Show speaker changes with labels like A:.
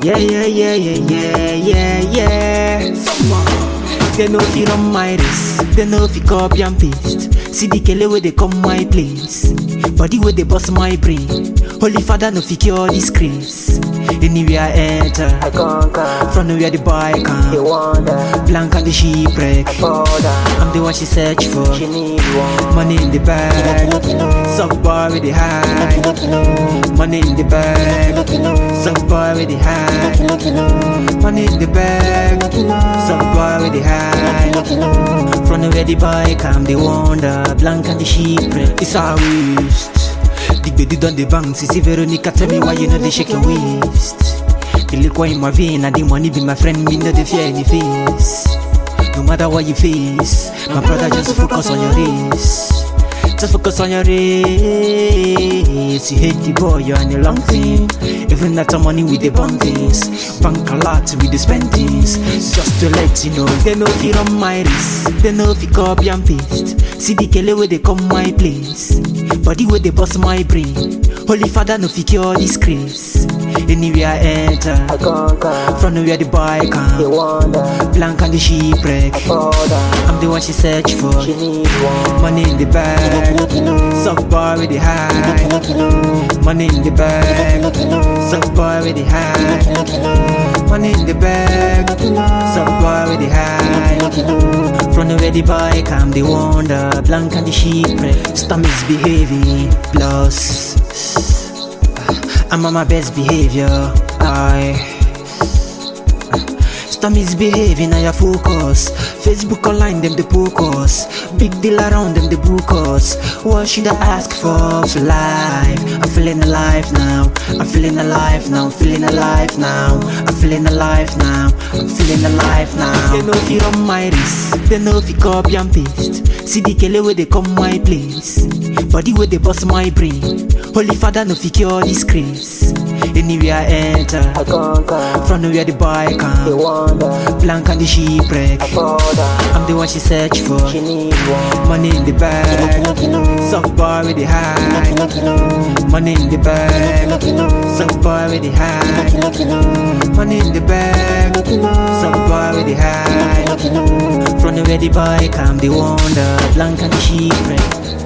A: Yeah, yeah, yeah, yeah, yeah, yeah, yeah. They know if you run my race, they know if you copy and paste. See the kele where they come my place, body where they bust my brain. Holy Father no fi cure this grace. Anywhere I enter,
B: I conquer.
A: from where the boy
B: They
A: come,
B: wonder.
A: blank and the shipwreck.
B: Border.
A: I'm the one she search for.
B: She need one.
A: Money in the bag, soft boy with the high. Money in the bag, soft boy with the high. Money in the bag, soft boy with the high. From where the boy come, they wonder, blank and the shipwreck. It's our waste. The baby done the bank, see Veronica, tell me why you know they shake your waist. The liquor in my vein and the money be my friend, me know they fear any face. No matter what you face, my brother, just focus on your race. Just focus on your race. You hate the boy, you're on the long thing. Even after money with the bond things, bank a lot with the spendings. Just to let you know, they know if you run my race, they know if you copy and paste. See the kele where they come my place, body where they bust my brain. Holy Father no fi cure this grace. Anywhere I enter,
B: I conquer.
A: from where the boy
B: They
A: come,
B: wonder.
A: blank and the shipwreck.
B: Border.
A: I'm the one she search for.
B: She need one.
A: Money in the bag, soft boy with the high. Money in the bag, soft boy with the high. Money in the bag, soft boy with the high. From where the boy come, they wonder, blank and the shipwreck. Stop misbehaving, plus I'm on my best behavior. Stop misbehaving and your focus. Facebook online, them the focus. Big deal around them, the book us. What should I ask for life? I'm feeling alive now. I'm feeling alive now. Feeling alive now. I'm feeling alive now. I'm feeling alive now. They know if you run my race, they know if you copy and paste. See the kele where they come my place, body where they bust my brain. Holy Father no fi cure this grace. Anywhere I enter,
B: I conquer.
A: from where the boy
B: They
A: come,
B: wonder.
A: blank and the shipwreck.
B: Border.
A: I'm the one she search for.
B: She need one.
A: Money in the bag, soft boy with the high. Money in the bag, soft boy with the high. Money in the bag, soft boy with the high. From where the boy come, they wonder, blank and the shipwreck.